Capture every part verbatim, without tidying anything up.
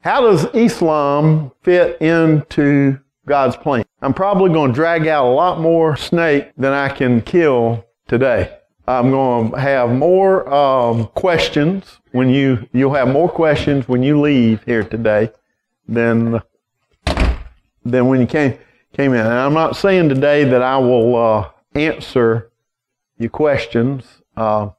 How does Islam fit into God's plan? I'm probably going to drag out a lot more snake than I can kill today. I'm going to have more um, questions when you, you'll have more questions when you leave here today than, than when you came, came in. And I'm not saying today that I will uh, answer your questions, uh,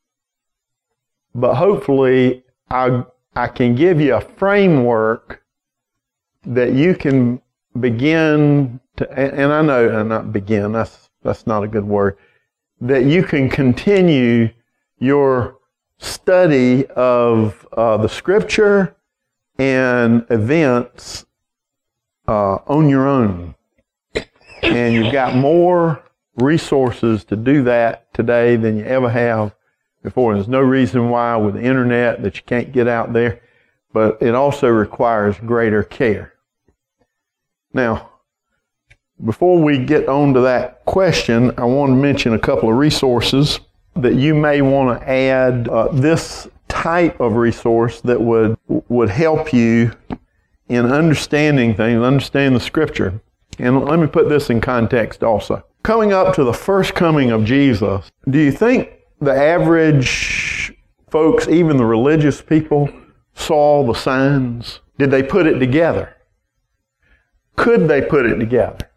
but hopefully I, I can give you a framework that you can begin to, and I know, and not begin, that's, that's not a good word, that you can continue your study of uh, the Scripture and events uh, on your own. And you've got more resources to do that today than you ever have before. There's no reason why with the internet that you can't get out there, but it also requires greater care. Now, before we get on to that question, I want to mention a couple of resources that you may want to add. Uh, this type of resource that would would help you in understanding things, understanding the Scripture. And let me put this in context also. Coming up to the first coming of Jesus, do you think the average folks, even the religious people, saw the signs? Did they put it together? Could they put it together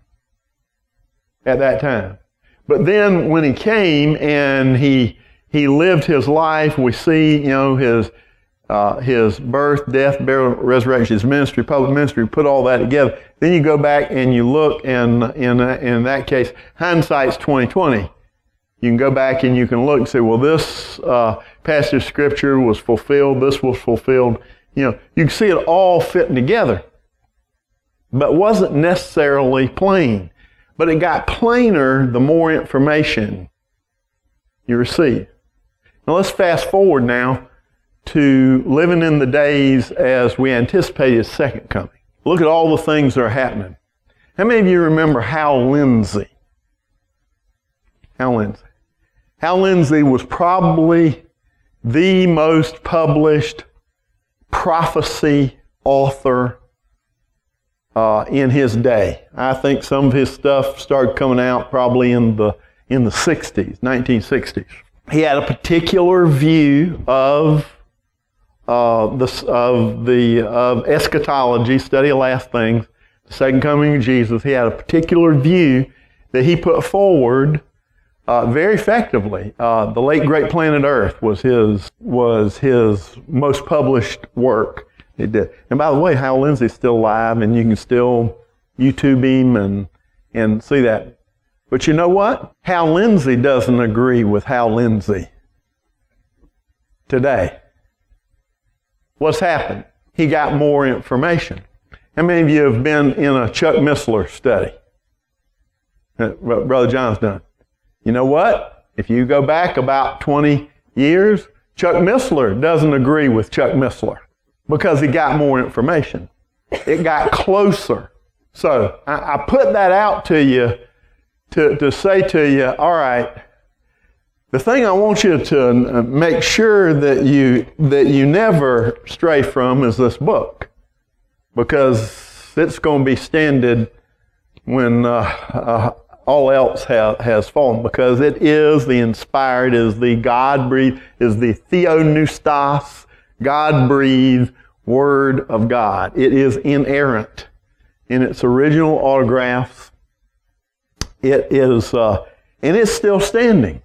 at that time? But then when he came and he he lived his life, we see, you know, his uh, his birth, death, burial, resurrection, his ministry, public ministry, put all that together. Then you go back and you look, and in in that case, hindsight's twenty twenty. You can go back and you can look and say, well, this uh, passage of Scripture was fulfilled, this was fulfilled. You know, you can see it all fitting together. But wasn't necessarily plain. But it got plainer the more information you receive. Now let's fast forward now to living in the days as we anticipate His second coming. Look at all the things that are happening. How many of you remember Hal Lindsey? Hal Lindsey. Hal Lindsey was probably the most published prophecy author Uh, in his day. I think some of his stuff started coming out probably in the in the sixties, nineteen sixties. He had a particular view of uh, the of the of eschatology, study of last things, the second coming of Jesus. He had a particular view that he put forward uh, very effectively. Uh, the Late Great Planet Earth was his was his most published work. It did. And by the way, Hal Lindsey's still alive, and you can still YouTube him and and see that. But you know what? Hal Lindsey doesn't agree with Hal Lindsey today. What's happened? He got more information. How many of you have been in a Chuck Missler study? Brother John's done. You know what? If you go back about twenty years, Chuck Missler doesn't agree with Chuck Missler. Because he got more information. It got closer. So I, I put that out to you to, to say to you, all right, the thing I want you to make sure that you that you never stray from is this book. Because it's going to be standard when uh, uh, all else ha- has fallen. Because it is the inspired, is the God-breathed, is the theopneustos, God-breathed Word of God. It is inerrant in its original autographs. It is, uh, and it's still standing.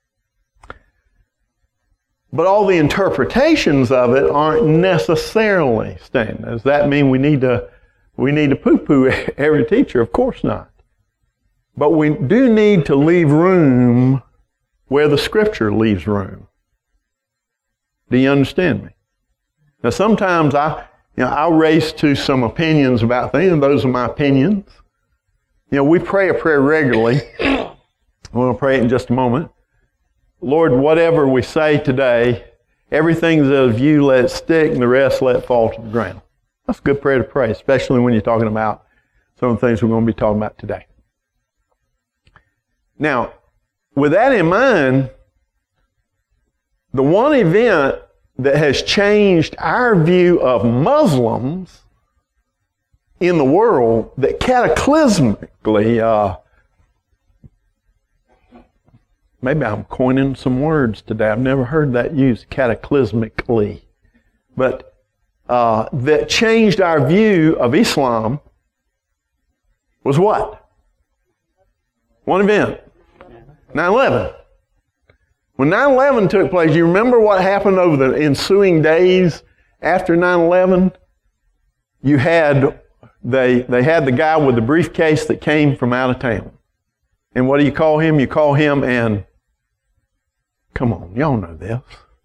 But all the interpretations of it aren't necessarily standing. Does that mean we need to we need to poo-poo every teacher? Of course not. But we do need to leave room where the Scripture leaves room. Do you understand me? Now, sometimes I, you know, I'll race to some opinions about things, and those are my opinions. You know, we pray a prayer regularly. I'm going to pray it in just a moment. Lord, whatever we say today, everything that's of you, let it stick, and the rest let it fall to the ground. That's a good prayer to pray, especially when you're talking about some of the things we're going to be talking about today. Now, with that in mind, the one event that has changed our view of Muslims in the world that cataclysmically, uh, maybe I'm coining some words today. I've never heard that used, cataclysmically. But uh, that changed our view of Islam was what? One event. nine eleven. When nine eleven took place, you remember what happened over the ensuing days after nine eleven? You had, they, they had the guy with the briefcase that came from out of town. And what do you call him? You call him an, come on, y'all know this.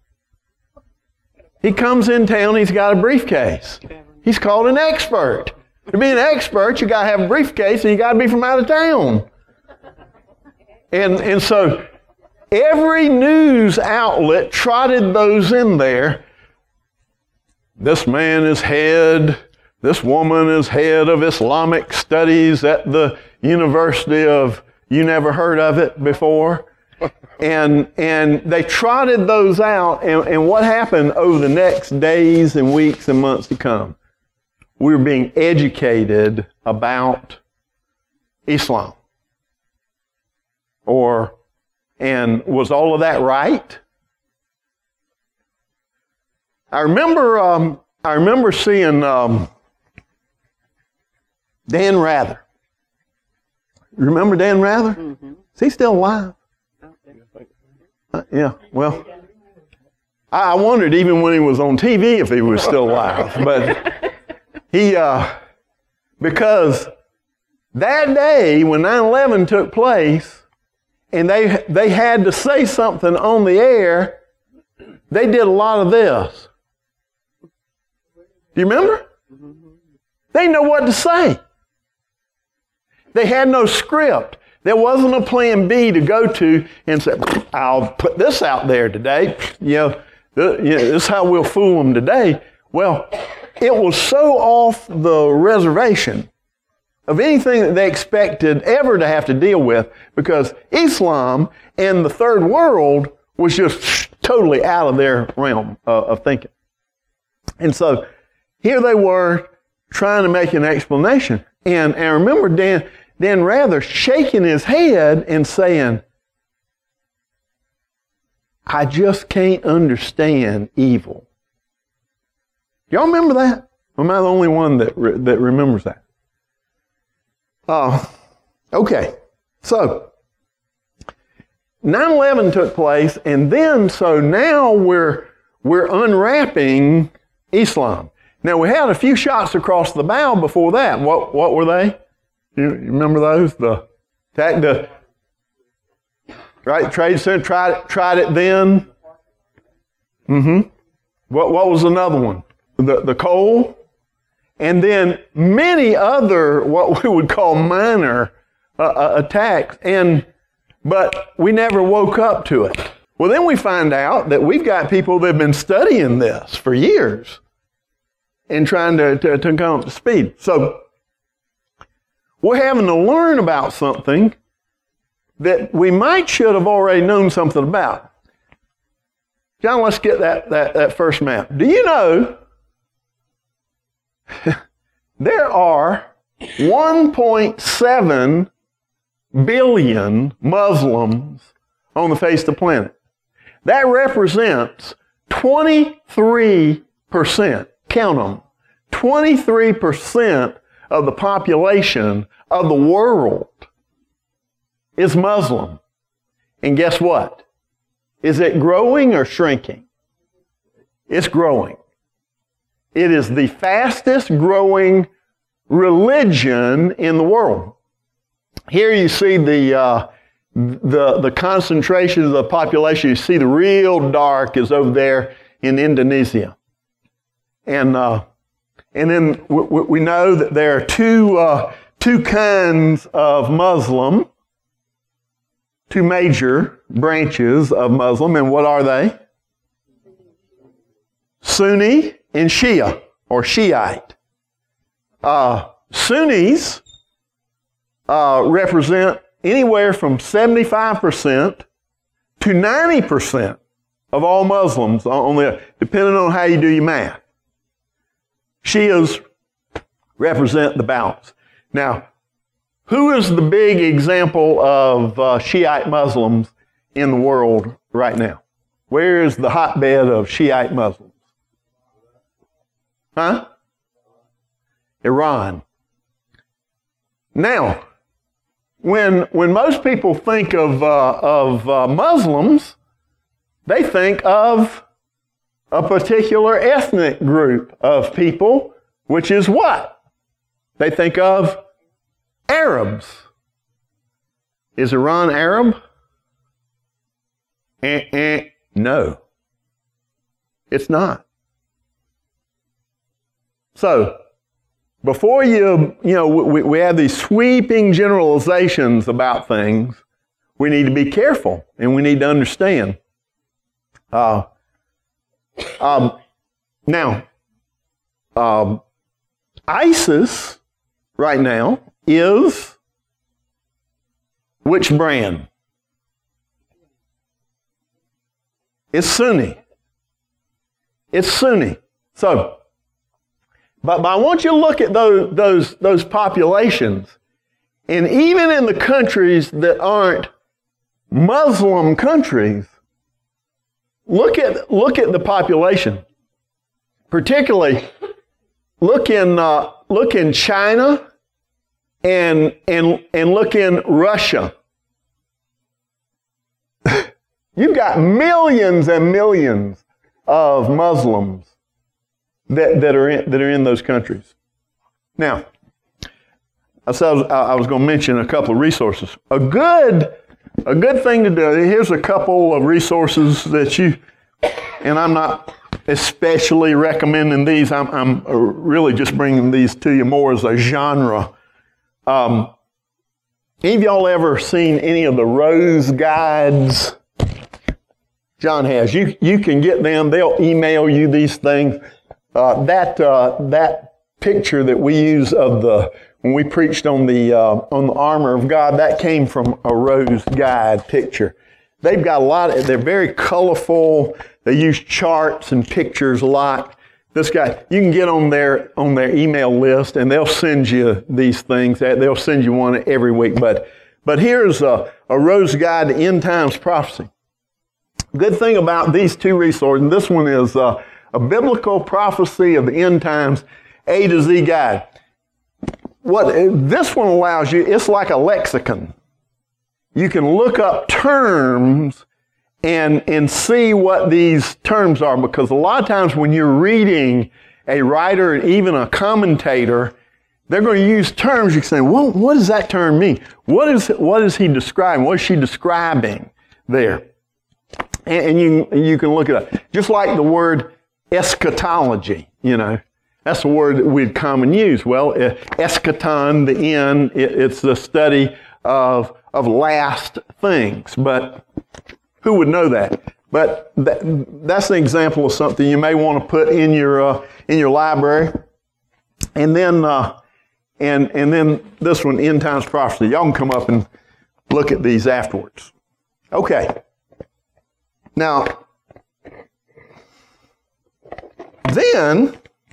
He comes in town, he's got a briefcase. He's called an expert. To be an expert, you got to have a briefcase and you got to be from out of town. And, and so every news outlet trotted those in there. This man is head, this woman is head of Islamic studies at the University of, you never heard of it before. And and they trotted those out, and, and what happened over the next days and weeks and months to come? We were being educated about Islam. Or, and was all of that right? I remember um, I remember seeing um, Dan Rather. Remember Dan Rather? Mm-hmm. Is he still alive? Uh, yeah, well, I wondered even when he was on T V if he was still alive. But he, uh, because that day when nine eleven took place, and they they had to say something on the air, they did a lot of this. Do you remember? They didn't know what to say. They had no script. There wasn't a plan B to go to and say, I'll put this out there today. You know, this is how we'll fool them today. Well, it was so off the reservation of anything that they expected ever to have to deal with, because Islam and the third world was just totally out of their realm uh, of thinking. And so here they were trying to make an explanation. And, and I remember Dan, Dan Rather shaking his head and saying, I just can't understand evil. Y'all remember that? Or am I the only one that re- that remembers that? Oh, uh, okay. So, nine eleven took place, and then, so now we're we're unwrapping Islam. Now, we had a few shots across the bow before that. What what were they? You remember those? The attack, the right Trade Center tried tried it then. Mm-hmm. What what was another one? The the coal, and then many other what we would call minor uh, attacks. And but we never woke up to it. Well, then we find out that we've got people that have been studying this for years and trying to to, to come up to speed. So we're having to learn about something that we might should have already known something about. John, let's get that, that, that first map. Do you know there are one point seven billion Muslims on the face of the planet? That represents twenty-three percent, count them, twenty-three percent of the population of the world is Muslim. And guess what? Is it growing or shrinking? It's growing. It is the fastest growing religion in the world. Here you see the uh, the the concentration of the population. You see the real dark is over there in Indonesia, and uh, and then we, we know that there are two uh, two kinds of Muslim. Two major branches of Muslim, and what are they? Sunni and Shia, or Shiite. Uh, Sunnis uh, represent anywhere from seventy-five percent to ninety percent of all Muslims on the, depending on how you do your math. Shias represent the balance. Now, who is the big example of uh, Shiite Muslims in the world right now? Where is the hotbed of Shiite Muslims? Huh? Iran. Now, when when most people think of uh, of uh, Muslims, they think of a particular ethnic group of people, which is what? They think of Arabs. Is Iran Arab? Eh, eh, no. It's not. So, before you, you know, we, we have these sweeping generalizations about things, we need to be careful and we need to understand. Uh, um, now, um, ISIS right now is which brand? It's Sunni. It's Sunni. So, but, but I want you to look at those, those, those populations. And even in the countries that aren't Muslim countries, look at, look at the population. Particularly, look in, uh, look in China and, and, and look in Russia. You've got millions and millions of Muslims that, that are in, that are in those countries. Now, I said I was going to mention a couple of resources. A good, a good thing to do. Here's a couple of resources that you, and I'm not especially recommending these. I'm, I'm really just bringing these to you more as a genre. Um, any of y'all ever seen any of the Rose Guides? John has. You you can get them. They'll email you these things. Uh, that uh, that picture that we use of the when we preached on the uh, on the armor of God, that came from a Rose Guide picture. They've got a lot. Of, they're very colorful. They use charts and pictures a lot. This guy, you can get on their on their email list, and they'll send you these things. They'll send you one every week. But but here's a, a Rose Guide to End Times Prophecy. Good thing about these two resources, and this one is uh, a biblical prophecy of the end times, A to Z guide. What this one allows you, it's like a lexicon. You can look up terms and and see what these terms are, because a lot of times when you're reading a writer and even a commentator, they're going to use terms. You can say, well, what does that term mean? What is what is he describing? What is she describing there? And you you can look it up. Just like the word eschatology, you know. That's the word that we'd common use. Well, eschaton, the end, it, it's the study of of last things. But who would know that? But that, that's an example of something you may want to put in your uh, in your library. And then uh, and and then this one, End Times Prophecy. Y'all can come up and look at these afterwards. Okay. Now, then,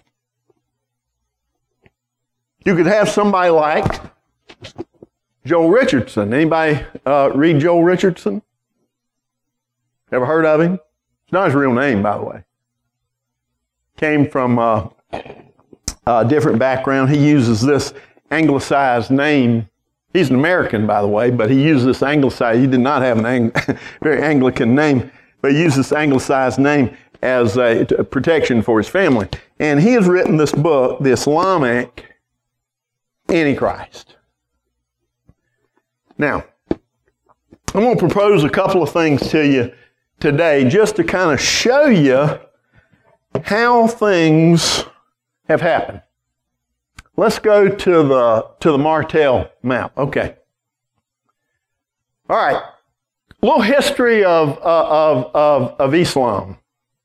you could have somebody like Joel Richardson. Anybody uh, read Joel Richardson? Ever heard of him? It's not his real name, by the way. Came from uh, a different background. He uses this anglicized name. He's an American, by the way, but he used this anglicized. He did not have an ang- very Anglican name. But he used this anglicized name as a, a protection for his family. And he has written this book, The Islamic Antichrist. Now, I'm going to propose a couple of things to you today just to kind of show you how things have happened. Let's go to the, to the Martel map. Okay. All right. A little history of, uh, of, of, of Islam.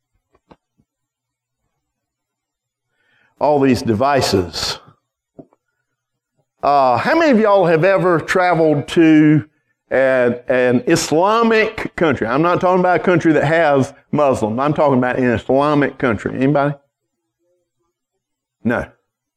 All these devices. Uh, how many of y'all have ever traveled to an, an Islamic country. I'm not talking about a country that has Muslims. I'm talking about an Islamic country. Anybody? No.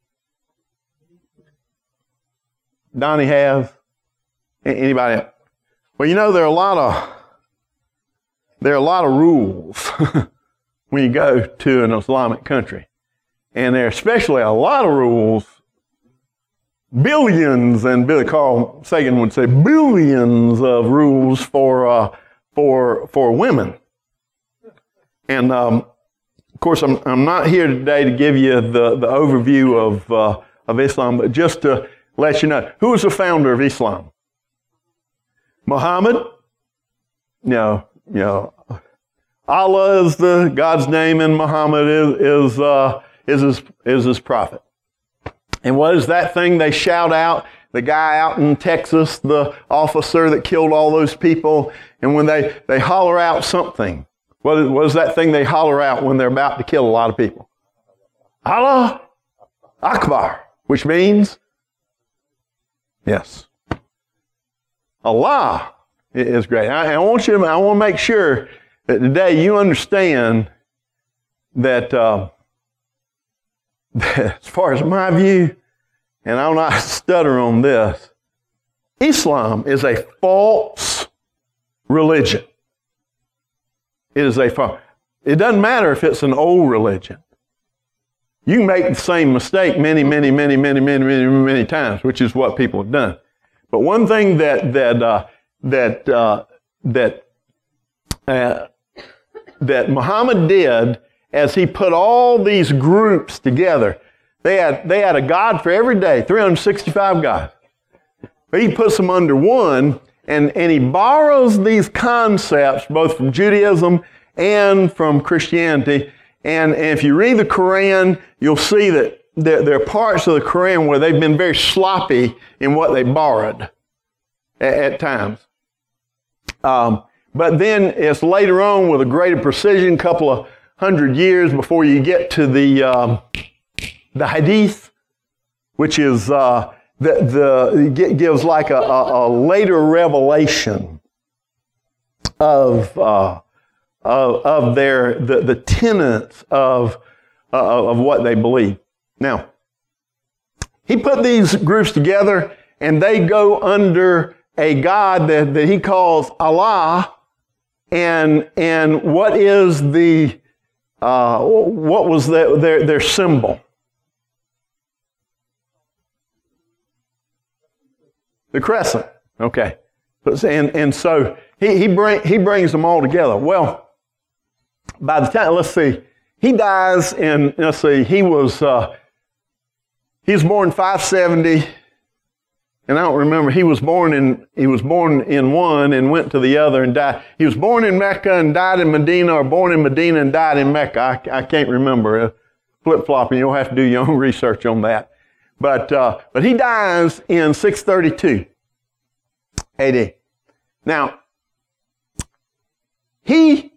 Donnie has? Anybody else? Well, you know, there are a lot of there are a lot of rules when you go to an Islamic country. And there are especially a lot of rules, billions, and Billy Carl Sagan would say billions of rules for uh, for for women. And um, of course, I'm I'm not here today to give you the, the overview of uh, of Islam, but just to let you know, who was the founder of Islam? Muhammad? No, you know, Allah is the God's name, and Muhammad is is uh, is his is his prophet. And what is that thing they shout out? The guy out in Texas, the officer that killed all those people, and when they, they holler out something, what is, what is that thing they holler out when they're about to kill a lot of people? Allah Akbar, which means, yes, Allah is great. I, I want you to, I want to make sure that today you understand that, uh, that as far as my view, and I'll not stutter on this, Islam is a false religion. It is a false. It doesn't matter if it's an old religion. You can make the same mistake many, many, many, many, many, many, many times, which is what people have done. But one thing that that uh, that uh, that uh, that Muhammad did, as he put all these groups together, they had they had a God for every day, three hundred sixty-five gods. But he puts them under one, and, and he borrows these concepts both from Judaism and from Christianity. And, and if you read the Quran, you'll see that there, there are parts of the Quran where they've been very sloppy in what they borrowed at, at times. Um, but then it's later on with a greater precision, a couple of hundred years before you get to the um, the Hadith, which is uh, the the gives like a, a, a later revelation of uh, of, of their the, the tenets of uh, of what they believe. Now, he put these groups together, and they go under a God that, that he calls Allah. And and what is the uh, what was the, their their symbol? The crescent. Okay. And and so he he bring he brings them all together. Well, by the time, let's see, he dies in, let's see, he was uh, he was born five seventy. And I don't remember, he was born in he was born in one and went to the other and died. He was born in Mecca and died in Medina, or born in Medina and died in Mecca. I, I can't remember. Uh, flip-flopping, you'll have to do your own research on that. But uh, but he dies in six thirty-two A D. Now, he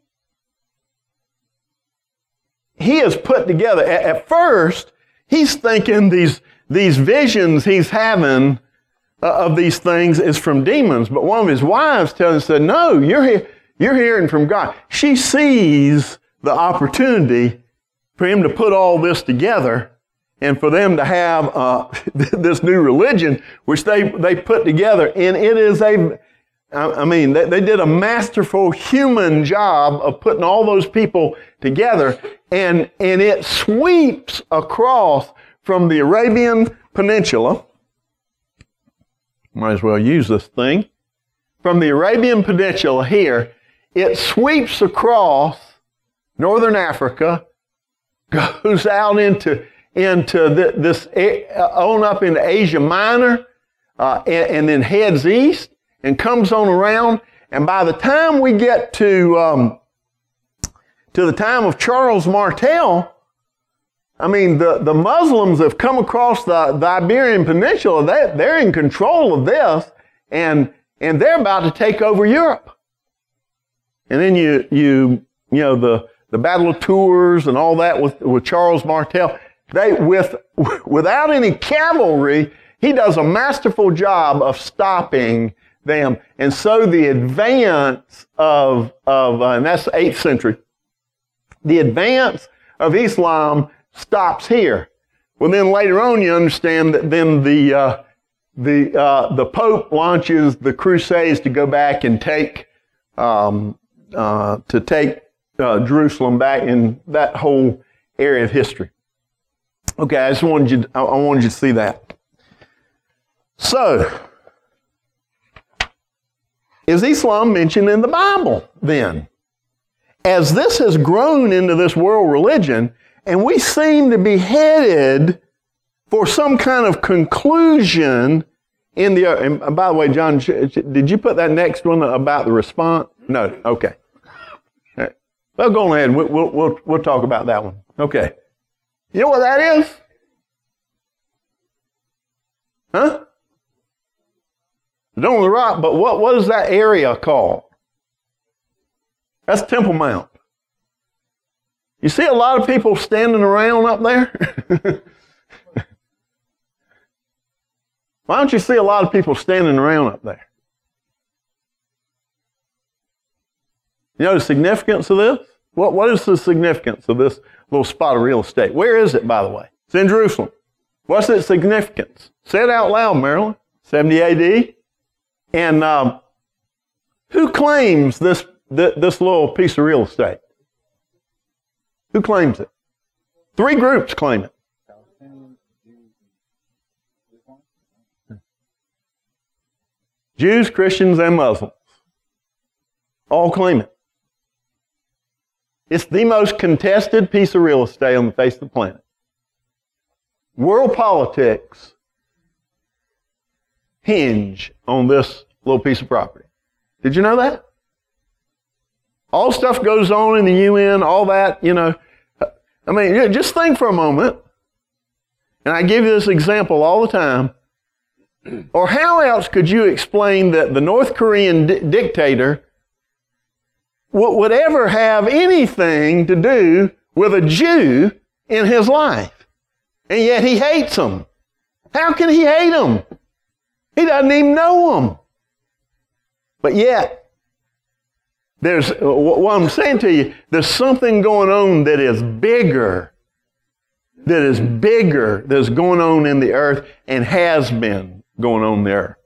he is put together. At, at first, he's thinking these these visions he's having of these things is from demons, but one of his wives tells him, said, "No, you're he- you're hearing from God." She sees the opportunity for him to put all this together, and for them to have uh, this new religion, which they they put together, and it is a, I mean, they, they did a masterful human job of putting all those people together, and and it sweeps across from the Arabian Peninsula. Might as well use this thing. From the Arabian Peninsula here, it sweeps across northern Africa, goes out into, into this, on up into Asia Minor, uh, and, and then heads east and comes on around. And by the time we get to, um, to the time of Charles Martel, I mean, the, the Muslims have come across the, the Iberian Peninsula. They, they're in control of this, and and they're about to take over Europe. And then you you you know the, the Battle of Tours and all that with, with Charles Martel. They with without any cavalry, he does a masterful job of stopping them. And so the advance of, of uh, and that's the eighth century, the advance of Islam stops here. Well, then later on you understand that then the, uh, the, uh, the Pope launches the Crusades to go back and take, um, uh, to take uh, Jerusalem back in that whole area of history. Okay, I just wanted you, to, I wanted you to see that. So, is Islam mentioned in the Bible then? As this has grown into this world religion, and we seem to be headed for some kind of conclusion in the, and by the way, John, did you put that next one about the response? No, okay. All right. Well, go ahead, we'll, we'll, we'll, we'll talk about that one. Okay. You know what that is? Huh? Dome of the Rock, but what, what is that area called? That's Temple Mount. You see a lot of people standing around up there? Why don't you see a lot of people standing around up there? You know the significance of this? What, what is the significance of this little spot of real estate? Where is it, by the way? It's in Jerusalem. What's its significance? Say it out loud, Marilyn. seventy A D? And um, who claims this, th- this little piece of real estate? Who claims it? Three groups claim it. Jews, Christians, and Muslims all claim it. It's the most contested piece of real estate on the face of the planet. World politics hinge on this little piece of property. Did you know that? All stuff goes on in the U N, all that, you know. I mean, just think for a moment, and I give you this example all the time. Or how else could you explain that the North Korean di- dictator w- would ever have anything to do with a Jew in his life? And yet he hates them. How can he hate them? He doesn't even know them. But yet, there's, what I'm saying to you, there's something going on that is bigger, that is bigger, that's going on in the earth and has been going on there.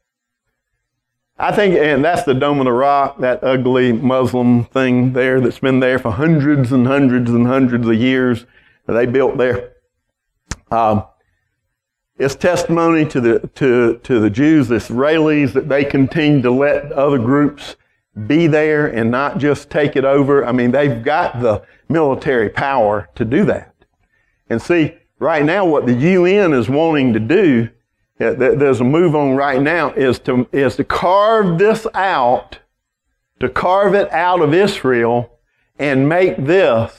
I think, and that's the Dome of the Rock, that ugly Muslim thing there that's been there for hundreds and hundreds and hundreds of years that they built there. Um, it's testimony to the to to the Jews, the Israelis, that they continue to let other groups be there and not just take it over. I mean, they've got the military power to do that. And see, right now what the U N is wanting to do, there's a move on right now, is to is to carve this out, to carve it out of Israel and make this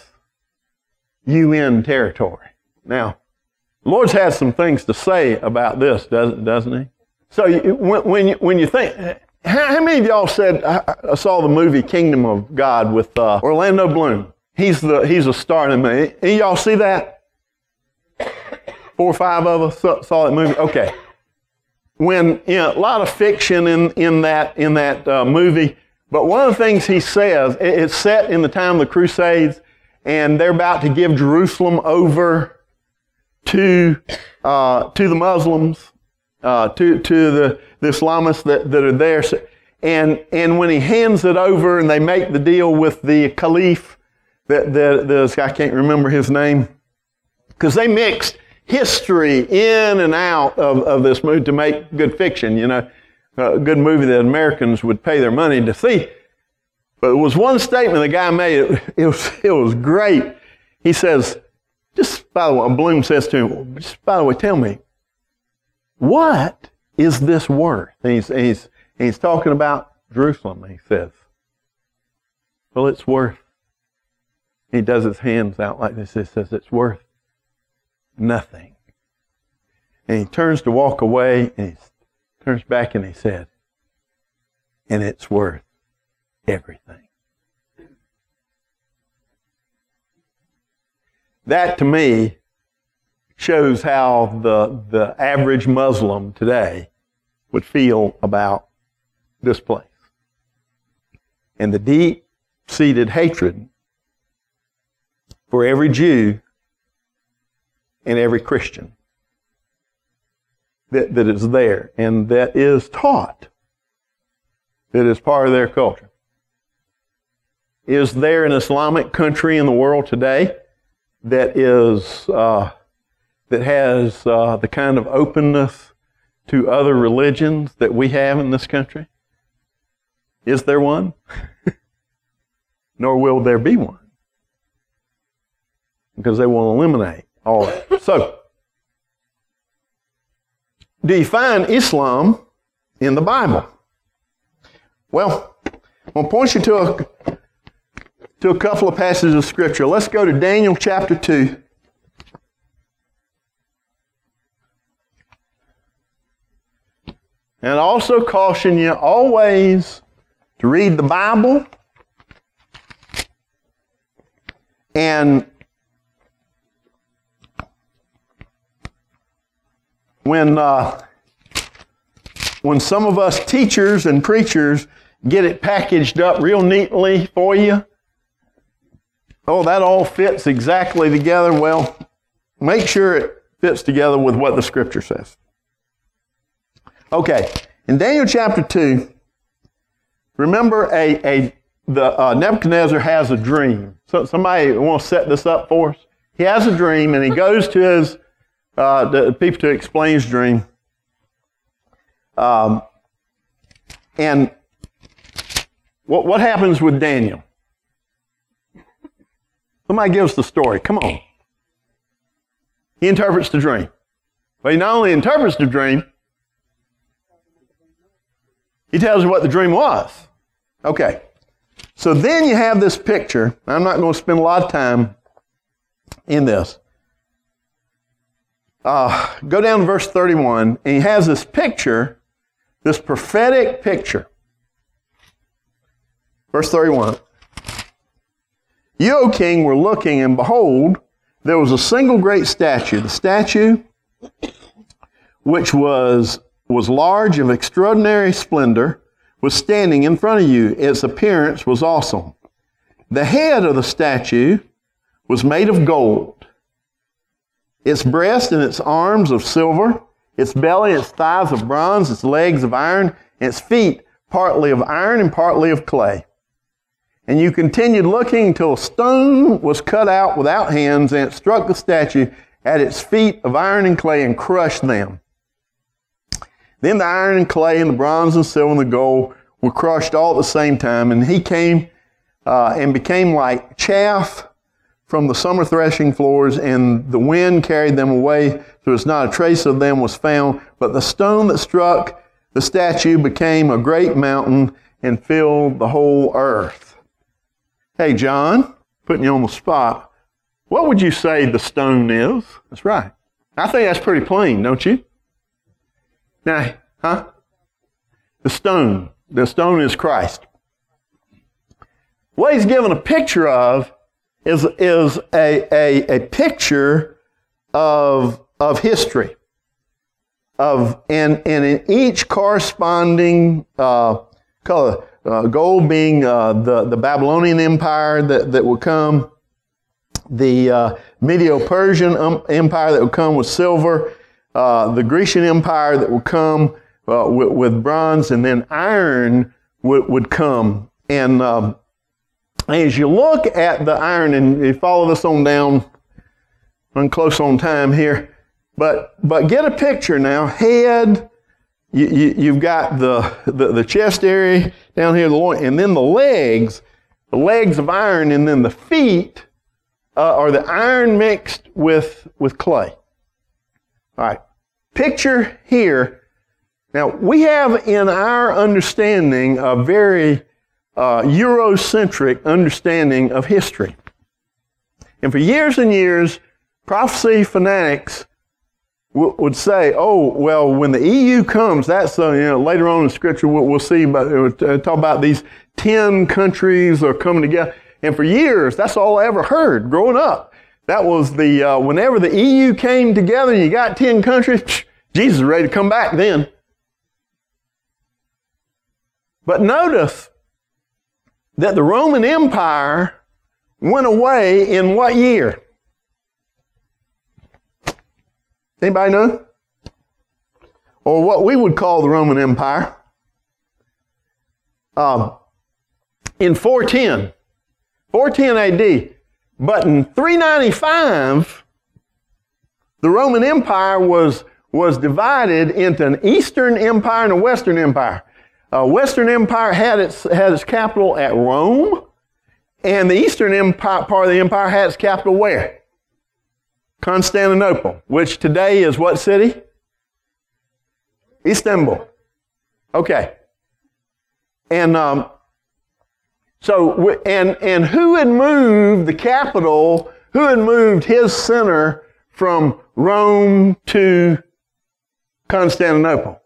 U N territory. Now, the Lord's has some things to say about this, doesn't doesn't He? So you, when when you, when you think, how, how many of y'all said I, I saw the movie Kingdom of God with uh, Orlando Bloom? He's the he's a star in the movie. Any of y'all see that? Four or five of us saw, saw that movie. Okay. When, you know, a lot of fiction in, in that, in that uh, movie, but one of the things he says, it, it's set in the time of the Crusades, and they're about to give Jerusalem over to, uh, to the Muslims, uh, to, to the, the Islamists that, that are there. And, and when he hands it over and they make the deal with the Caliph, that the, the, I can't remember his name, because they mixed history in and out of, of this movie to make good fiction, you know, a good movie that Americans would pay their money to see. But there was one statement the guy made, it, it was it was great. He says, just by the way, Bloom says to him, just by the way, tell me, what is this worth? And he's, and he's, and he's talking about Jerusalem, and he says, well, it's worth, he does his hands out like this, he says, it's worth nothing. And he turns to walk away, and he turns back and he said, and it's worth everything. That to me shows how the, the average Muslim today would feel about this place. And the deep-seated hatred for every Jew and every Christian that, that is there and that is taught, that is part of their culture. Is there an Islamic country in the world today that is uh, that has uh, the kind of openness to other religions that we have in this country? Is there one? Nor will there be one, because they will eliminate all that. So, do you find Islam in the Bible? Well, I'm going to point you to a, to a couple of passages of Scripture. Let's go to Daniel chapter two. And I also caution you always to read the Bible and when uh, when some of us teachers and preachers get it packaged up real neatly for you, oh, that all fits exactly together. Well, make sure it fits together with what the Scripture says. Okay, in Daniel chapter two, remember a, a the uh, Nebuchadnezzar has a dream. So somebody want to set this up for us? He has a dream, and he goes to his uh, the people to explain his dream. Um, and what what happens with Daniel? Somebody give us the story. Come on. He interprets the dream. But he not only interprets the dream, he tells you what the dream was. Okay. So then you have this picture. I'm not going to spend a lot of time in this. Uh, go down to verse thirty-one, and he has this picture, this prophetic picture. Verse thirty-one. You, O king, were looking, and behold, there was a single great statue. The statue, which was, was large of extraordinary splendor, was standing in front of you. Its appearance was awesome. The head of the statue was made of gold, its breast and its arms of silver, its belly and its thighs of bronze, its legs of iron, and its feet partly of iron and partly of clay. And you continued looking until a stone was cut out without hands, and it struck the statue at its feet of iron and clay and crushed them. Then the iron and clay and the bronze and silver and the gold were crushed all at the same time, and he came uh, and became like chaff from the summer threshing floors, and the wind carried them away, so as not a trace of them was found. But the stone that struck the statue became a great mountain and filled the whole earth. Hey, John, putting you on the spot, what would you say the stone is? That's right. I think that's pretty plain, don't you? Now, huh? The stone. The stone is Christ. What he's given a picture of is, is a, a, a picture of, of history. Of, and, and in each corresponding uh, color, uh, gold being uh, the, the Babylonian Empire that, that would come, the uh, Medo-Persian um, Empire that would come with silver, uh, the Grecian Empire that would come uh, with, with bronze, and then iron would, would come. And um, as you look at the iron, and you follow this on down, I'm close on time here, but but get a picture now. Head, you, you, you've got the, the, the chest area down here, the loin, and then the legs, the legs of iron, and then the feet uh, are the iron mixed with, with clay. All right, picture here. Now, we have in our understanding a very uh, Eurocentric understanding of history. And for years and years, prophecy fanatics w- would say, oh, well, when the E U comes, that's, uh, you know, later on in Scripture, we'll, we'll see, about, uh, talk about these ten countries are coming together. And for years, that's all I ever heard growing up. That was the, uh, whenever the E U came together and you got ten countries, psh, Jesus is ready to come back then. But notice that the Roman Empire went away in what year? Anybody know? Or what we would call the Roman Empire. Um, in four ten. four ten A D. But in three ninety-five, the Roman Empire was, was divided into an Eastern Empire and a Western Empire. Uh, Western Empire had its, had its capital at Rome, and the Eastern Empire, part of the empire had its capital where? Constantinople, which today is what city? Istanbul. Okay. And um, so, and and who had moved the capital? Who had moved his center from Rome to Constantinople?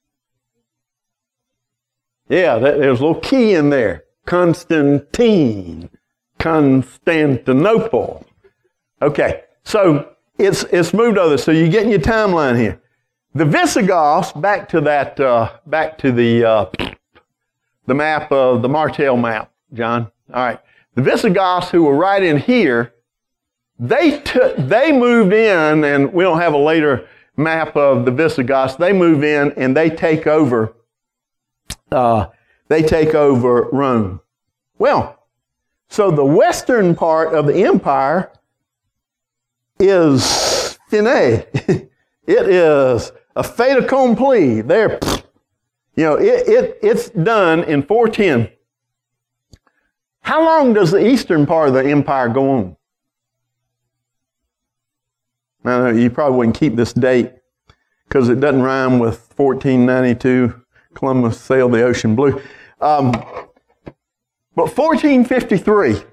Yeah, that, there's a little key in there. Constantine, Constantinople. Okay, so it's it's moved over. So you're getting your timeline here. The Visigoths, back to that, uh, back to the uh, the map of the Martel map, John. All right, the Visigoths, who were right in here, they took they moved in, and we don't have a later map of the Visigoths. They move in and they take over. Uh, they take over Rome. Well, so the western part of the empire is finis. It is a fait accompli. There, you know, it, it it's done in four ten. How long does the eastern part of the empire go on? Now, you probably wouldn't keep this date because it doesn't rhyme with fourteen ninety-two. Columbus sailed the ocean blue. Um, but fourteen fifty-three,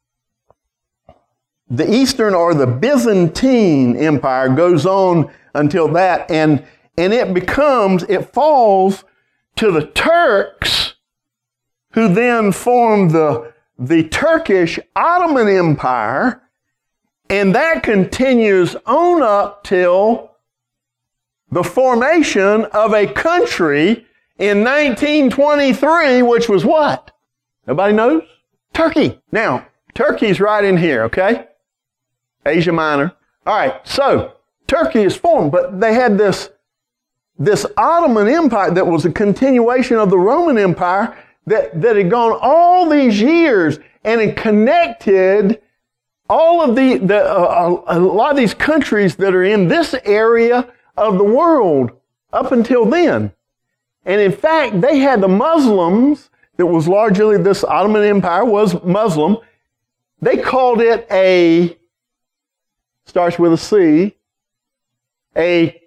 the Eastern or the Byzantine Empire goes on until that, and, and it becomes, it falls to the Turks, who then form the, the Turkish Ottoman Empire, and that continues on up till the formation of a country in nineteen twenty-three, which was what? Nobody knows? Turkey. Now, Turkey's right in here, okay? Asia Minor. All right, so Turkey is formed, but they had this, this Ottoman Empire that was a continuation of the Roman Empire that, that had gone all these years, and it connected all of the, the uh, a lot of these countries that are in this area of the world up until then. And in fact, they had the Muslims, that was largely, this Ottoman Empire was Muslim. They called it a, starts with a C, a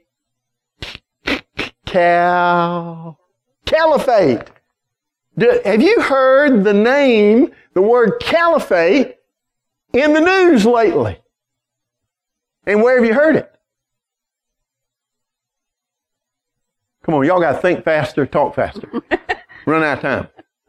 cal, caliphate. Do, have you heard the name, the word caliphate, in the news lately? And where have you heard it? Come on, y'all got to think faster, talk faster. Run out of time.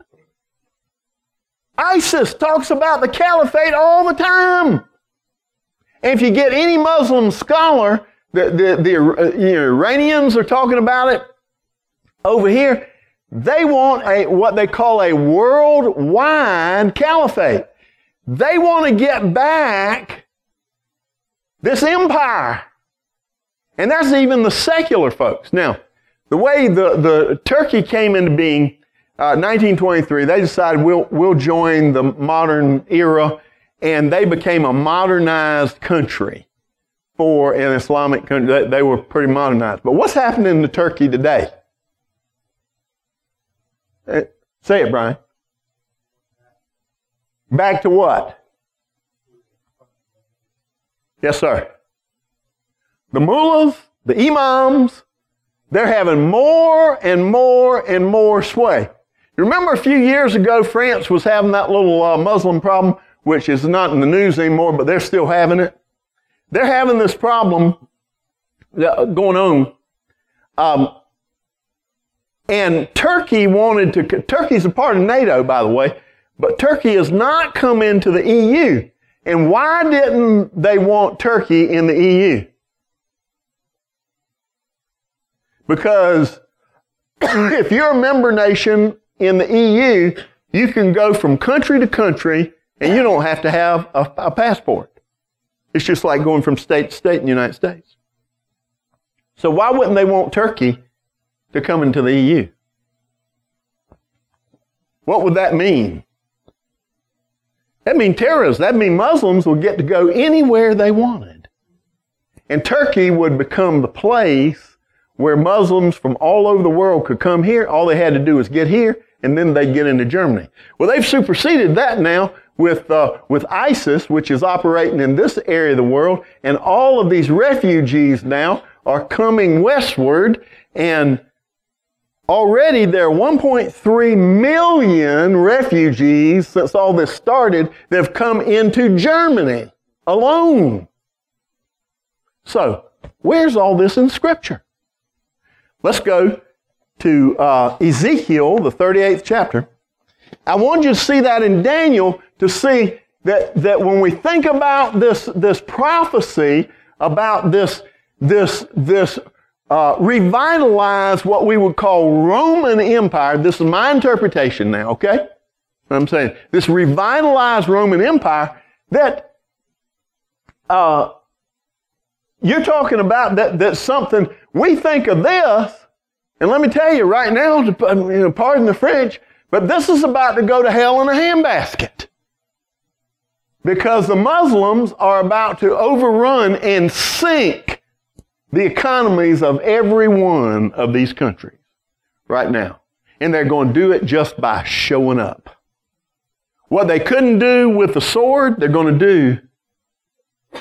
ISIS talks about the caliphate all the time. And if you get any Muslim scholar, the, the, the uh, you know, Iranians are talking about it over here. They want a what they call a worldwide caliphate. They want to get back this empire. And that's even the secular folks. Now, the way the, the Turkey came into being, uh, nineteen twenty-three, they decided we'll, we'll join the modern era, and they became a modernized country for an Islamic country. They, they were pretty modernized. But what's happening to Turkey today? Uh, say it, Brian. Back to what? Yes, sir. The mullahs, the imams, they're having more and more and more sway. Remember a few years ago, France was having that little uh, Muslim problem, which is not in the news anymore, but they're still having it. They're having this problem going on. Um, and Turkey wanted to, Turkey's a part of NATO, by the way, but Turkey has not come into the E U. And why didn't they want Turkey in the E U? Because if you're a member nation in the E U, you can go from country to country and you don't have to have a, a passport. It's just like going from state to state in the United States. So why wouldn't they want Turkey to come into the E U? What would that mean? That means terrorists. That means Muslims would get to go anywhere they wanted. And Turkey would become the place where Muslims from all over the world could come here. All they had to do was get here, and then they'd get into Germany. Well, they've superseded that now with uh, with ISIS, which is operating in this area of the world, and all of these refugees now are coming westward, and already there are one point three million refugees since all this started that have come into Germany alone. So, where's all this in Scripture? Let's go to uh, Ezekiel, the thirty-eighth chapter. I want you to see that in Daniel to see that, that when we think about this, this prophecy about this, this, this uh, revitalized what we would call Roman Empire, this is my interpretation now, okay? I'm saying this revitalized Roman Empire that uh, you're talking about that that's something we think of this, and let me tell you right now, you know, pardon the French, but this is about to go to hell in a handbasket. Because the Muslims are about to overrun and sink the economies of every one of these countries right now. And they're going to do it just by showing up. What they couldn't do with the sword, they're going to do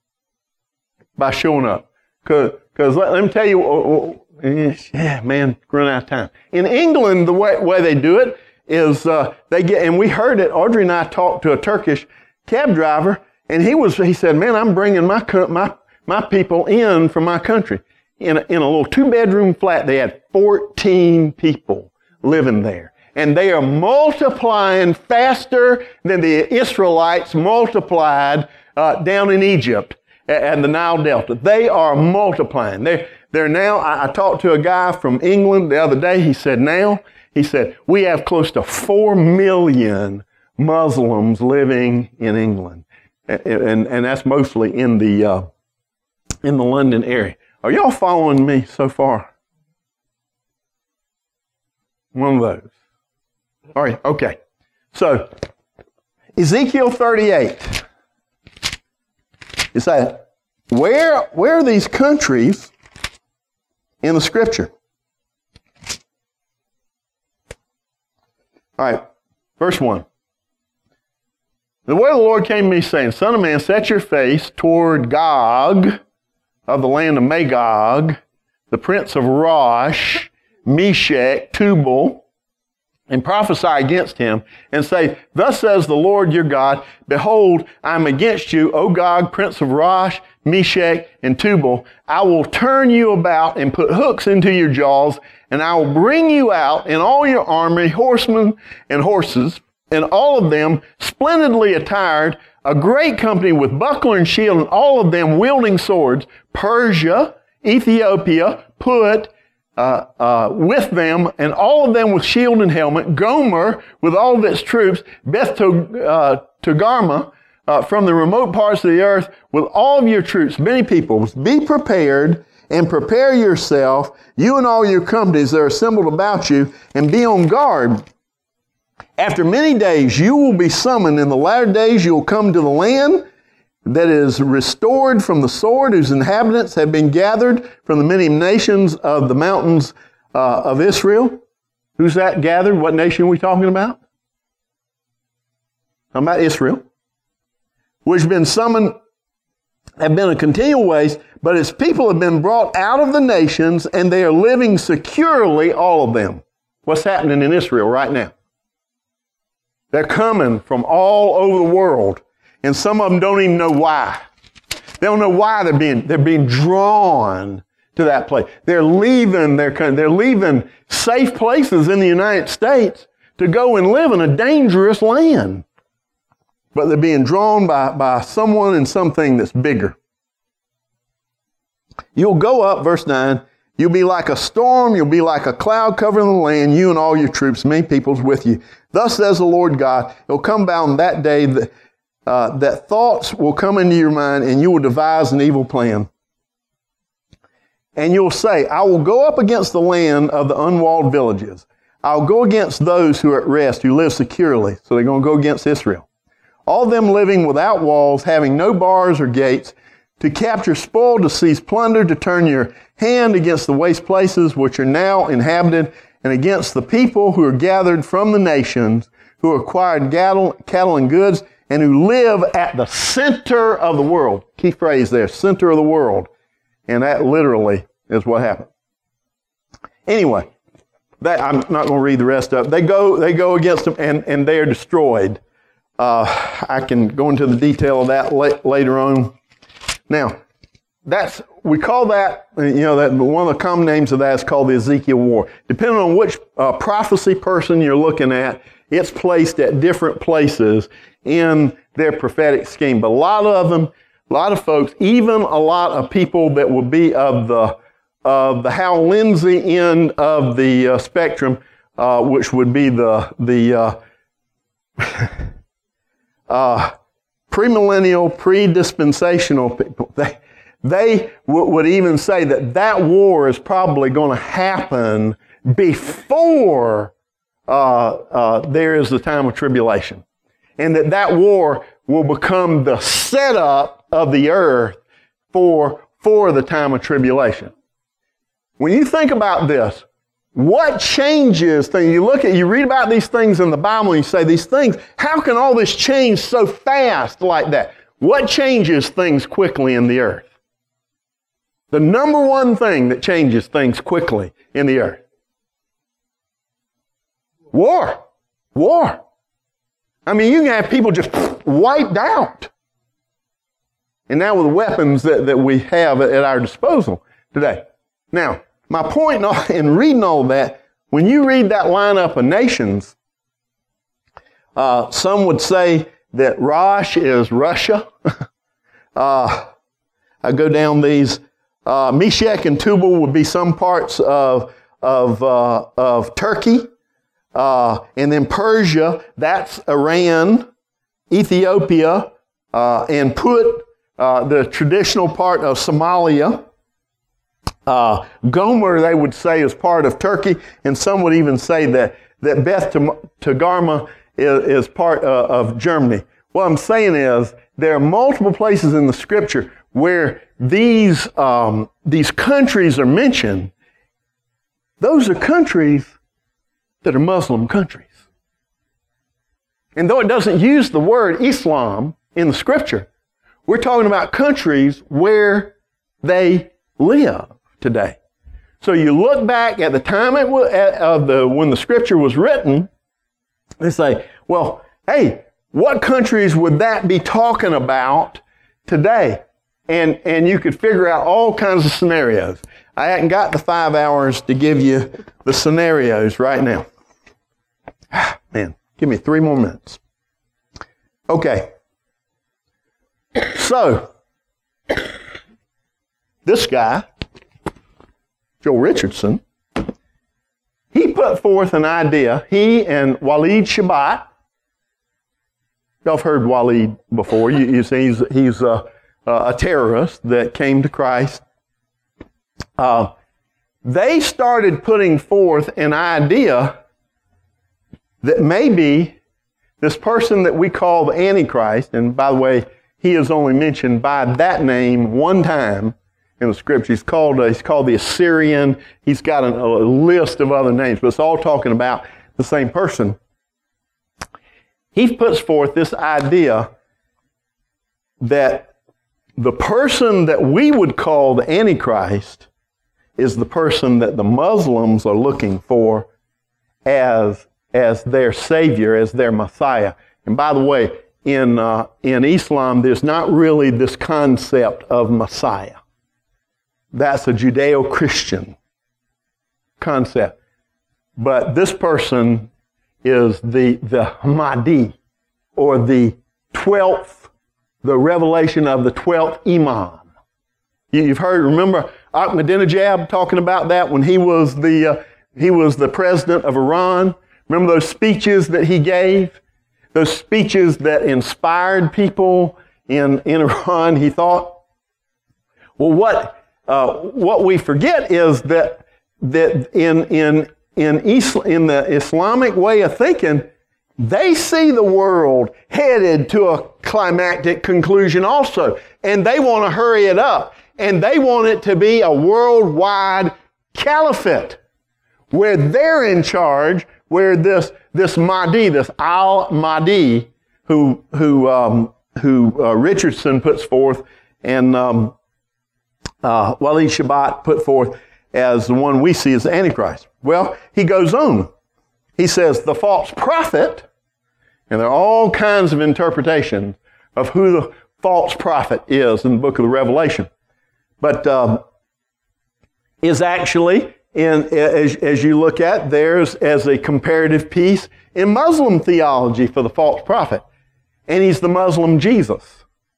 by showing up. Because let, let me tell you, oh, oh, yeah, man, run out of time. In England, the way, way they do it is uh, they get, and we heard it, Audrey and I talked to a Turkish cab driver, and he was, he said, man, I'm bringing my my my people in from my country. In a, in a little two-bedroom flat, they had fourteen people living there. And they are multiplying faster than the Israelites multiplied uh, down in Egypt and the Nile Delta. They are multiplying. They're, they're now, I, I talked to a guy from England the other day. He said, now, he said, we have close to four million Muslims living in England. And, and, and that's mostly in the, uh, in the London area. Are y'all following me so far? One of those. All right, okay. So, Ezekiel thirty-eight. It's that, where, where are these countries in the Scripture? All right, verse one. The word of the Lord came to me, saying, Son of man, set your face toward Gog of the land of Magog, the prince of Rosh, Meshech, Tubal, and prophesy against him, and say, Thus says the Lord your God, Behold, I am against you, O Gog, prince of Rosh, Meshech, and Tubal. I will turn you about and put hooks into your jaws, and I will bring you out in all your army, horsemen and horses, and all of them splendidly attired, a great company with buckler and shield, and all of them wielding swords. Persia, Ethiopia, Put, uh, uh, with them, and all of them with shield and helmet. Gomer, with all of its troops. Beth Togarmah, uh, from the remote parts of the earth, with all of your troops, many peoples. Be prepared and prepare yourself, you and all your companies that are assembled about you, and be on guard. After many days you will be summoned. In the latter days you will come to the land that is restored from the sword, whose inhabitants have been gathered from the many nations of the mountains uh, of Israel. Who's that gathered? What nation are we talking about? Talking about Israel. Which have been summoned, have been a continual waste, but its people have been brought out of the nations, and they are living securely, all of them. What's happening in Israel right now? They're coming from all over the world, and some of them don't even know why. They don't know why they're being they're being drawn to that place. They're leaving their they're leaving safe places in the United States to go and live in a dangerous land, but they're being drawn by by someone and something that's bigger. You'll go up, verse nine, You'll be like a storm, you'll be like a cloud covering the land, you and all your troops, many peoples with you. Thus says the Lord God, it'll come about on that day that, uh, that thoughts will come into your mind and you will devise an evil plan. And you'll say, I will go up against the land of the unwalled villages. I'll go against those who are at rest, who live securely. So they're going to go against Israel. All of them living without walls, having no bars or gates, to capture spoil, to seize plunder, to turn your hand against the waste places which are now inhabited, and against the people who are gathered from the nations, who acquired cattle, cattle and goods, and who live at the center of the world. Key phrase there, center of the world. And that literally is what happened. Anyway, that, I'm not going to read the rest of it. They go, they go against them, and, and they are destroyed. Uh, I can go into the detail of that la- later on. Now, that's we call that, you know, that one of the common names of that is called the Ezekiel War. Depending on which uh, prophecy person you're looking at, it's placed at different places in their prophetic scheme. But a lot of them, a lot of folks, even a lot of people that will be of the of the Hal Lindsey end of the uh, spectrum, uh, which would be the the uh, uh, premillennial, pre-dispensational people, they, they w- would even say that that war is probably going to happen before uh, uh, there is the time of tribulation. And that that war will become the setup of the earth for, for the time of tribulation. When you think about this, what changes things? You look at, you read about these things in the Bible and you say, these things, how can all this change so fast like that? What changes things quickly in the earth? The number one thing that changes things quickly in the earth. War. War. I mean, you can have people just wiped out. And now with the weapons that, that we have at our disposal today. Now, my point in reading all that, when you read that lineup of nations, uh, some would say that Rosh is Russia. uh, I go down these. Uh, Meshech and Tubal would be some parts of of uh, of Turkey, uh, and then Persia. That's Iran, Ethiopia, uh, and Put, uh, the traditional part of Somalia. Uh, Gomer, they would say, is part of Turkey, and some would even say that, that Beth Togarmah is, is part uh, of Germany. What I'm saying is there are multiple places in the Scripture where these um, these countries are mentioned. Those are countries that are Muslim countries. And though it doesn't use the word Islam in the Scripture, we're talking about countries where they live today. So you look back at the time it was, of the when the Scripture was written, they say, well, hey, what countries would that be talking about today? And and you could figure out all kinds of scenarios. I hadn't got the five hours to give you the scenarios right now. Man, give me three more minutes. Okay. So, this guy, Joel Richardson, he put forth an idea. He and Walid Shabat. Y'all have heard Walid before. You, you see, he's, he's a, a terrorist that came to Christ. Uh, they started putting forth an idea that maybe this person that we call the Antichrist, and by the way, he is only mentioned by that name one time in the Scripture. He's called, uh, he's called the Assyrian. He's got a, a list of other names, but it's all talking about the same person. He puts forth this idea that the person that we would call the Antichrist is the person that the Muslims are looking for as, as their Savior, as their Messiah. And by the way, in, uh, in Islam, there's not really this concept of Messiah. That's a Judeo-Christian concept. But this person is the, the Mahdi, or the twelfth, the revelation of the twelfth Imam. You've heard, remember, Ahmadinejad talking about that when he was the uh, he was the president of Iran. Remember those speeches that he gave? Those speeches that inspired people in, in Iran, he thought? Well, what uh, what we forget is that that in in in, Islam, in the Islamic way of thinking, they see the world headed to a climactic conclusion also, and they want to hurry it up, and they want it to be a worldwide caliphate where they're in charge, where this this Mahdi, this Al-Mahdi, who who um, who uh, Richardson puts forth, and um, uh, Walid Shabat put forth as the one we see as the Antichrist. Well, he goes on. He says the false prophet, and there are all kinds of interpretations of who the false prophet is in the book of the Revelation, but um, is actually, in, as, as you look at, there's as a comparative piece in Muslim theology for the false prophet, and he's the Muslim Jesus.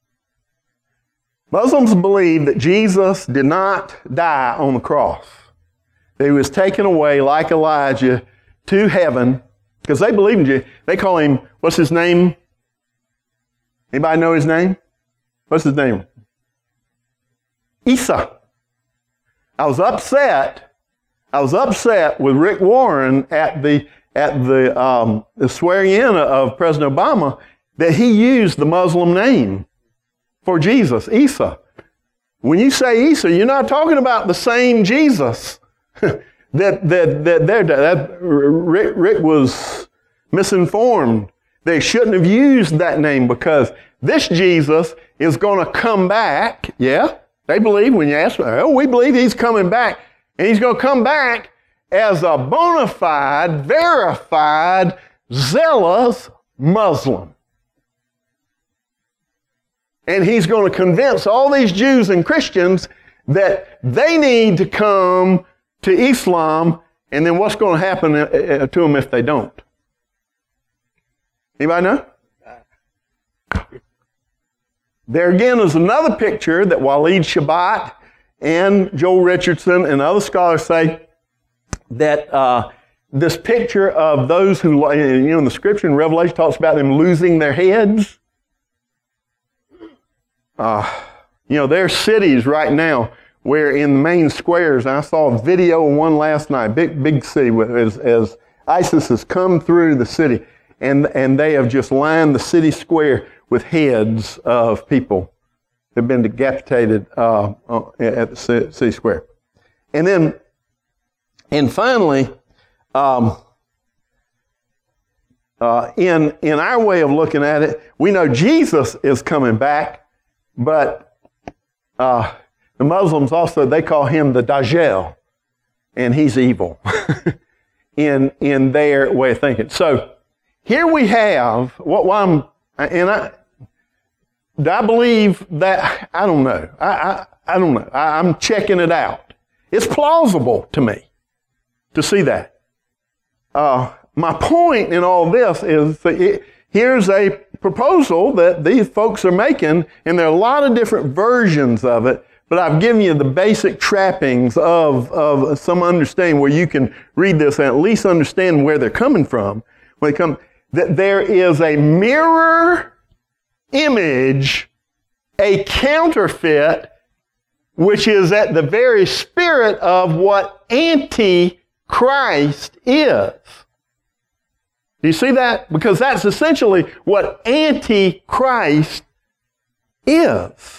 Muslims believe that Jesus did not die on the cross. That he was taken away like Elijah to heaven, because they believe in Jesus. They call him, what's his name? Anybody know his name? What's his name? Isa. I was upset. I was upset with Rick Warren at the at the, um, the swearing in of President Obama that he used the Muslim name for Jesus, Isa. When you say Isa, you're not talking about the same Jesus. that that that, that, that Rick, Rick was misinformed. They shouldn't have used that name because this Jesus is going to come back. Yeah, they believe when you ask them, oh, we believe he's coming back. And he's going to come back as a bona fide, verified, zealous Muslim. And he's going to convince all these Jews and Christians that they need to come to Islam, and then what's going to happen to them if they don't? Anybody know? There again is another picture that Walid Shabat and Joel Richardson and other scholars say that uh, this picture of those who, you know, in the Scripture in Revelation talks about them losing their heads. Uh, you know, there are cities right now where in the main squares, and I saw a video of one last night, big big city, as, as ISIS has come through the city, and, and they have just lined the city square with heads of people that have been decapitated uh, at the city square. And then, and finally, um, uh, in, in our way of looking at it, we know Jesus is coming back, but uh, the Muslims also, they call him the Dajjal, and he's evil in, in their way of thinking. So here we have, what well, I'm, and I, do I believe that? I don't know. I, I, I don't know. I, I'm checking it out. It's plausible to me to see that. Uh, my point in all this is that it, here's a proposal that these folks are making, and there are a lot of different versions of it, but I've given you the basic trappings of, of some understanding where you can read this and at least understand where they're coming from. When they come, that there is a mirror image, a counterfeit, which is at the very spirit of what Antichrist is. Do you see that? Because that's essentially what Antichrist is.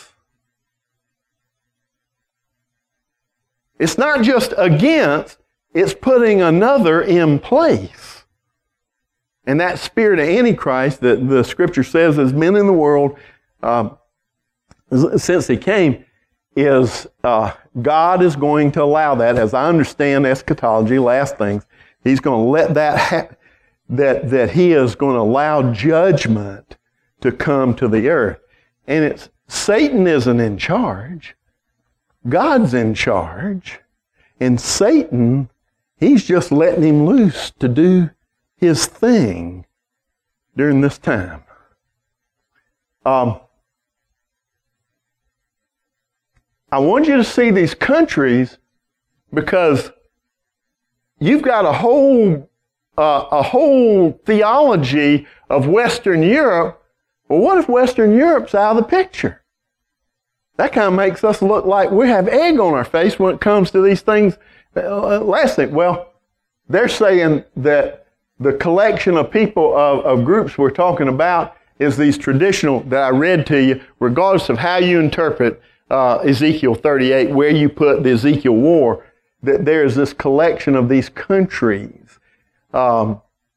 It's not just against, it's putting another in place. And that spirit of Antichrist that the Scripture says has been in the world uh, since he came is uh, God is going to allow that, as I understand eschatology, last things, he's going to let that happen. That, that he is going to allow judgment to come to the earth. And it's Satan isn't in charge. God's in charge. And Satan, he's just letting him loose to do his thing during this time. Um, I want you to see these countries because you've got a whole uh, a whole theology of Western Europe. Well, what if Western Europe's out of the picture? That kind of makes us look like we have egg on our face when it comes to these things. Uh, last thing, well, they're saying that the collection of people, of, of groups we're talking about is these traditional that I read to you, regardless of how you interpret uh, Ezekiel thirty-eight, where you put the Ezekiel war, that there's this collection of these countries um,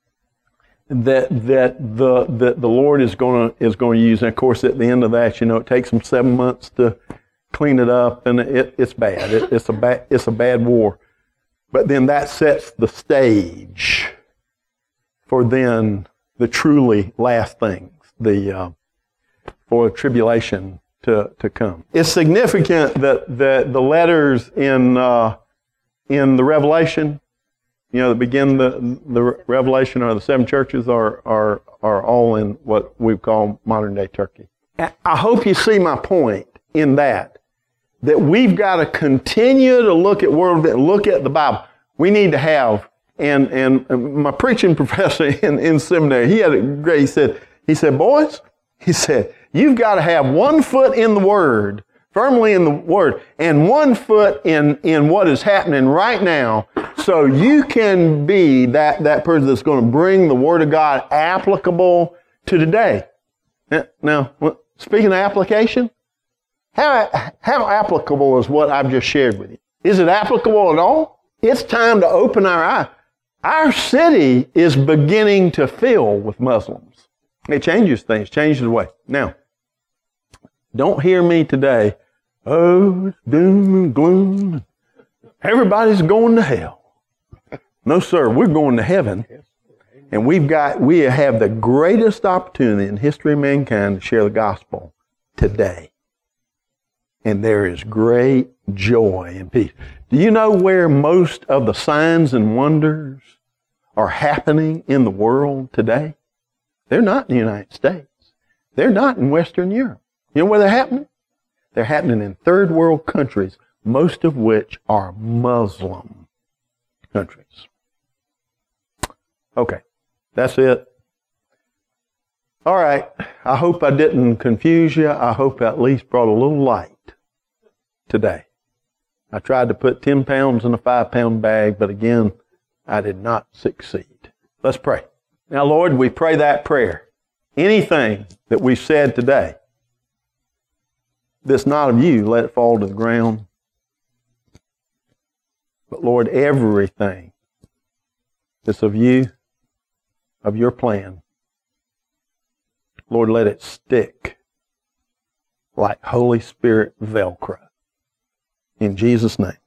that that the that the Lord is going to is going to use. And of course, at the end of that, you know, it takes them seven months to clean it up, and it, it's bad. It, it's a bad it's a bad war. But then that sets the stage for then the truly last things, the uh, for tribulation to to come. It's significant that that the letters in uh, in the Revelation, you know, that begin the the Revelation, or the seven churches, are are are all in what we call modern day Turkey. I hope you see my point in that that we've got to continue to look at world, look at the Bible. We need to have, and and my preaching professor in, in seminary, he had a great, he said, he said, boys, he said, you've got to have one foot in the Word, firmly in the Word, and one foot in, in what is happening right now, so you can be that, that person that's going to bring the Word of God applicable to today. Now, speaking of application, how, how applicable is what I've just shared with you? Is it applicable at all? It's time to open our eyes. Our city is beginning to fill with Muslims. It changes things, changes the way. Now, don't hear me today, oh, it's doom and gloom. Everybody's going to hell. No, sir, we're going to heaven. And we've got, we have the greatest opportunity in the history of mankind to share the gospel today. And there is great joy and peace. Do you know where most of the signs and wonders are happening in the world today? They're not in the United States. They're not in Western Europe. You know where they're happening? They're happening in third world countries, most of which are Muslim countries. Okay, that's it. All right, I hope I didn't confuse you. I hope I at least brought a little light today. I tried to put ten pounds in a five pound bag, but again, I did not succeed. Let's pray. Now, Lord, we pray that prayer. Anything that we've said today that's not of you, let it fall to the ground. But Lord, everything that's of you, of your plan, Lord, let it stick like Holy Spirit Velcro. In Jesus' name.